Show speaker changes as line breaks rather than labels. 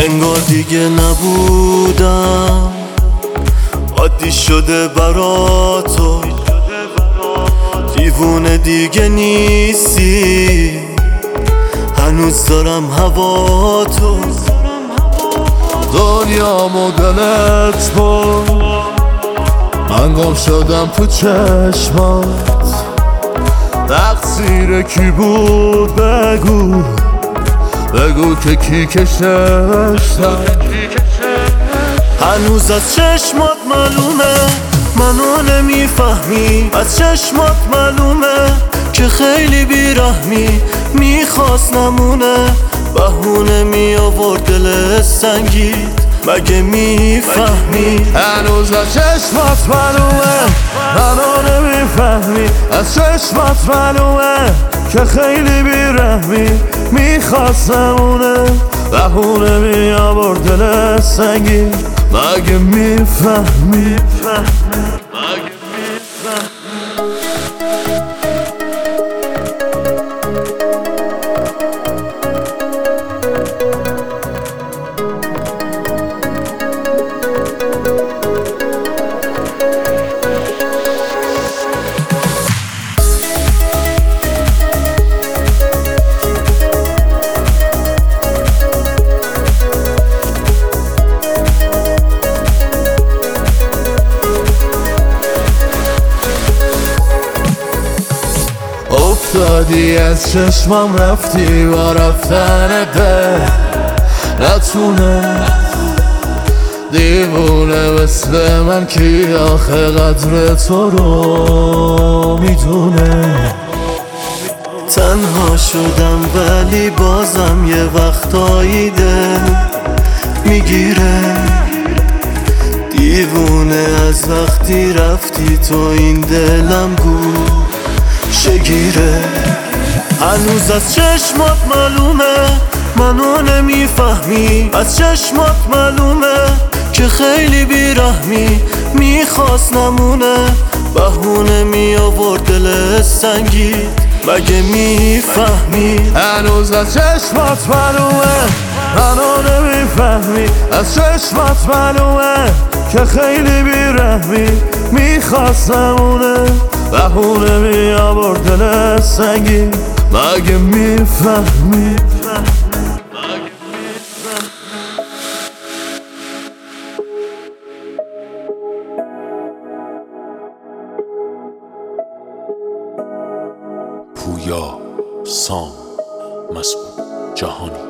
انگار دیگه نبودم، عادی شده برا تو، دیوونه دیگه نیستی، هنوز دارم هوا تو.
دنیا مدلت بود، من گم شدم تو چشمات. تقصیر کی بود بگو، بگو که کی کششتم.
هنوز از چشمات معلومه منو نمیفهمی، از چشمات معلومه که خیلی بیرحمی، میخواست نمونه بهونه می آورد دل سنگید، مگه میفهمی؟
هنوز از چشمات معلومه منو نمیفهمی، از چشمات معلومه که خیلی بیرحمی، میخواست نمونه بهونه می آورد دل سنگید، مگه میفهمی؟ افتادی از چشمم رفتی با رفتن ده، نتونه دیوونه مثل من کی آخه قدر تو رو میدونه.
تنها شدم ولی بازم یه وقتایی دل میگیره، دیوونه از وقتی رفتی تو این دلم گوشگیره. هنوز از چشمات معلومه منو نمیفهمی، از چشمات معلومه که خیلی بیرحمی، میخواست نمونه بهونه می آورد دل سنگید، مگه میفهمی؟
هنوز از چشمات معلومه منو نمیفهمی، از چشمات معلومه که خیلی بیرحمی، میخواست نمونه بهونه می آورد دل سنگید، مگه میفهمی؟
پویا، سام، مسعود جهانی.